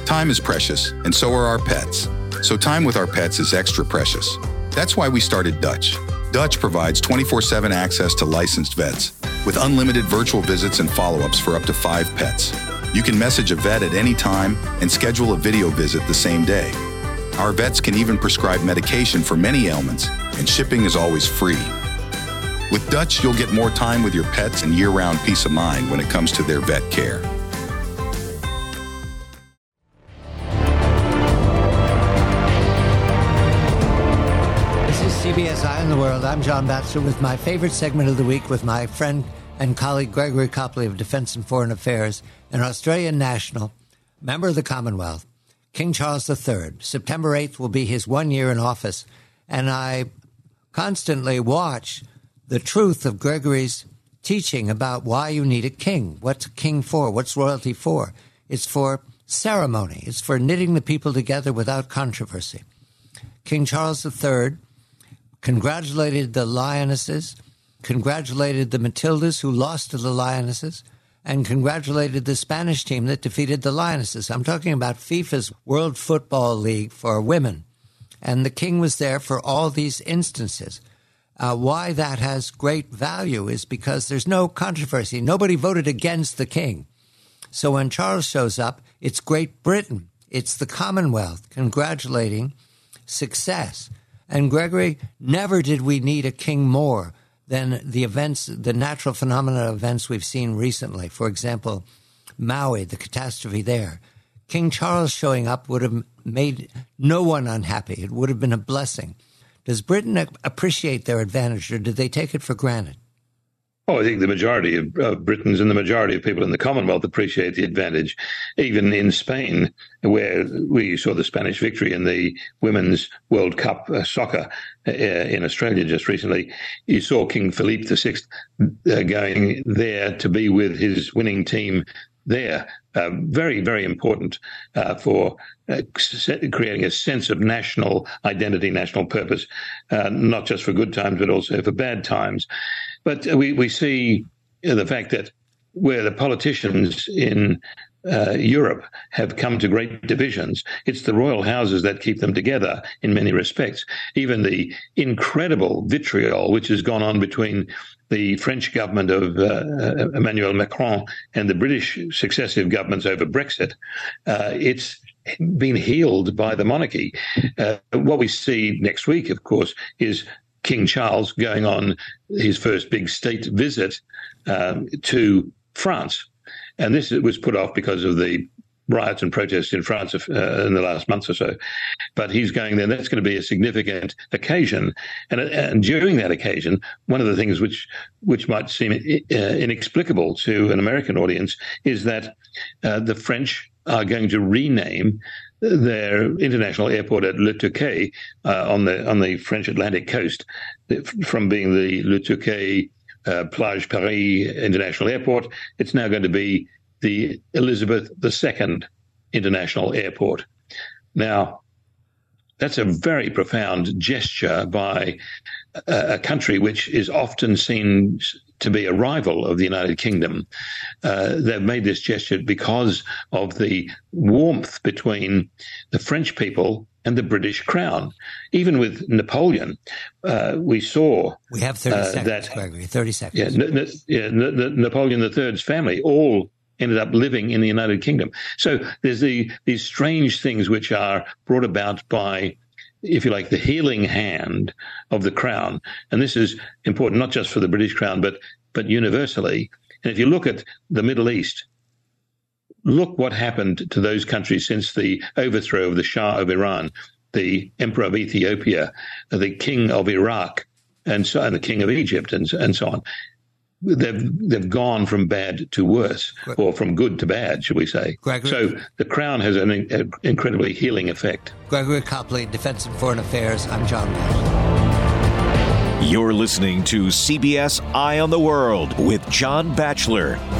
Time is precious, and so are our pets. So time with our pets is extra precious. That's why we started Dutch. Dutch provides 24/7 access to licensed vets with unlimited virtual visits and follow-ups for up to 5 pets. You can message a vet at any time and schedule a video visit the same day. Our vets can even prescribe medication for many ailments, and shipping is always free. With Dutch, you'll get more time with your pets and year-round peace of mind when it comes to their vet care. CBS Eye on the World. I'm John Batchelor with my favorite segment of the week with my friend and colleague Gregory Copley of Defense and Foreign Affairs, an Australian national, member of the Commonwealth, King Charles III. September 8th will be his 1 year in office, and I constantly watch the truth of Gregory's teaching about why you need a king. What's a king for? What's royalty for? It's for ceremony. It's for knitting the people together without controversy. King Charles III congratulated the Lionesses, congratulated the Matildas who lost to the Lionesses, and congratulated the Spanish team that defeated the Lionesses. I'm talking about FIFA's World Football League for women. And the king was there for all these instances. Why that has great value is because there's no controversy. Nobody voted against the king. So when Charles shows up, it's Great Britain. It's the Commonwealth congratulating success. And Gregory, never did we need a king more than the events, the natural phenomena events we've seen recently. For example, Maui, the catastrophe there. King Charles showing up would have made no one unhappy. It would have been a blessing. Does Britain appreciate their advantage, or did they take it for granted? Oh, I think the majority of Britons and the majority of people in the Commonwealth appreciate the advantage. Even in Spain, where we saw the Spanish victory in the Women's World Cup soccer in Australia just recently, you saw King Philippe VI going there to be with his winning team there. Very, very important for creating a sense of national identity, national purpose, not just for good times, but also for bad times. But we see the fact that where the politicians in Europe have come to great divisions, it's the royal houses that keep them together in many respects. Even the incredible vitriol which has gone on between the French government of Emmanuel Macron and the British successive governments over Brexit, it's been healed by the monarchy. What we see next week, of course, is King Charles going on his first big state visit to France. And this was put off because of the riots and protests in France in the last months or so. But he's going there. That's going to be a significant occasion. And during that occasion, one of the things which might seem inexplicable to an American audience is that the French are going to rename their international airport at Le Touquet on the French Atlantic coast, from being the Le Touquet Plage Paris International Airport. It's now going to be the Elizabeth II International Airport. Now, that's a very profound gesture by a country which is often seen to be a rival of the United Kingdom. They've made this gesture because of the warmth between the French people and the British crown. Even with Napoleon, we saw... We have 30 seconds, Gregory, 30 seconds. Napoleon III's family all ended up living in the United Kingdom. So there's these strange things which are brought about by, if you like, the healing hand of the crown. And this is important not just for the British crown, but universally. And if you look at the Middle East, look what happened to those countries since the overthrow of the Shah of Iran, the Emperor of Ethiopia, the King of Iraq, and the King of Egypt, and so on. They've gone from bad to worse, or from good to bad, should we say. Gregory, so the crown has an incredibly healing effect. Gregory Copley, Defense and Foreign Affairs. I'm John Batchelor. You're listening to CBS Eye on the World with John Batchelor.